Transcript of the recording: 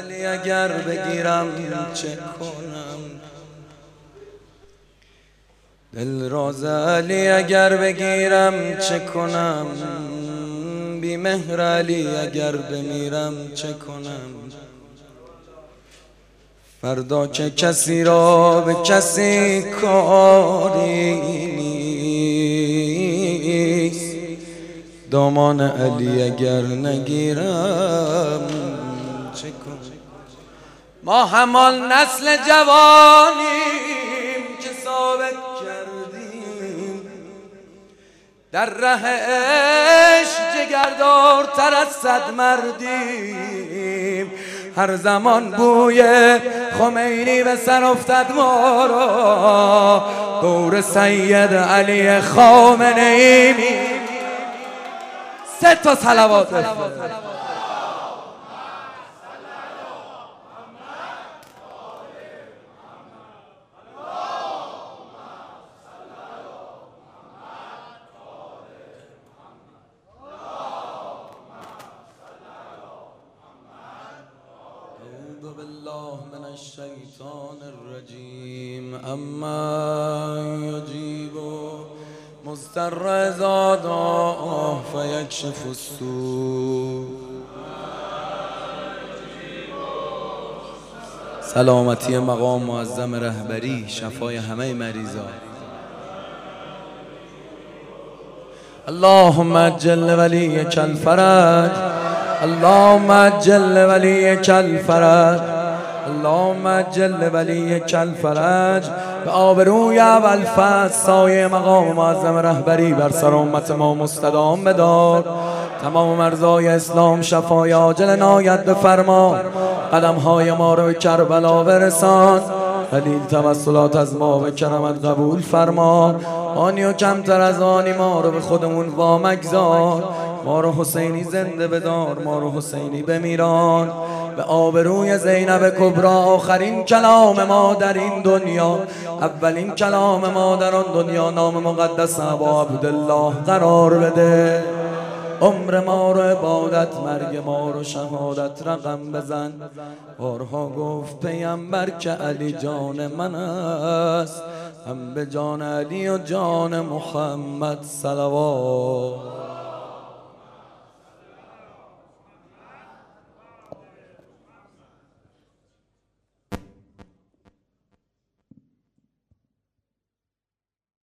علی اگر بگیرم چه کنم، دل راز علی اگر بگیرم چه کنم، بی مهر علی اگر بمیرم چه کنم. فردا که کسی را به کسی کاری نیست، دامان علی اگر نگیرم چه کنم. ما همان نسل جوانیم که ثابت کردیم در ره عشق جگردارتر از صد مردیم. هر زمان بوی خمینی به سر افتد ما را، دور سید علی خامنه ای. 3 تا صلوات. أعوذ بالله من الشيطان الرجيم. أما يجيب مضطر إذا دعاه فيكشف السوء. سلامتی مقام معظم رهبری، شفای همه مریضان. اللهم عجل ولیک الفرج، اللهم عجل ولیک الفرج، اللهم عجل ولیک الفرج. به آبروی اول فصل سایه مقام معظم رهبری بر سر امت ما مستدام بدار. تمام مرزای اسلام شفای عاجل عنایت بفرما. قدمهای ما رو به کربلا برسان. خلیل توسلات از ما به کرمت قبول فرما. آنی و کمتر از آنی ما رو به خودمون وامگذار. ما رو حسینی زنده بدار، ما رو حسینی بمیران. به آبروی زینب کبری آخرین کلام ما در این دنیا، اولین کلام ما در آن دنیا، نام مقدس ابا عبدالله قرار بده. عمر ما رو عبادت، مرگ ما رو شهادت رقم بزن. بارها گفت پیامبر که علی جان من است، هم به جان علی و جان محمد صلوات.